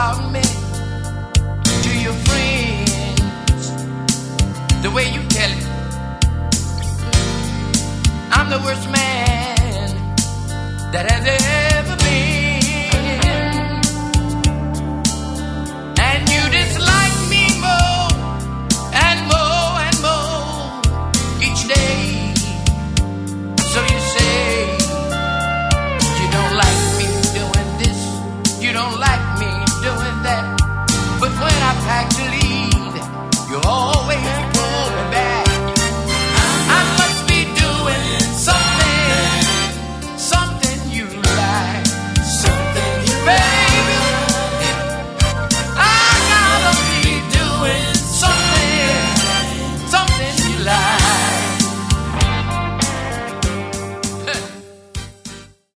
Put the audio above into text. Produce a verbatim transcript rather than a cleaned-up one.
about me to your friends, the way you tell it. I'm the worst man that has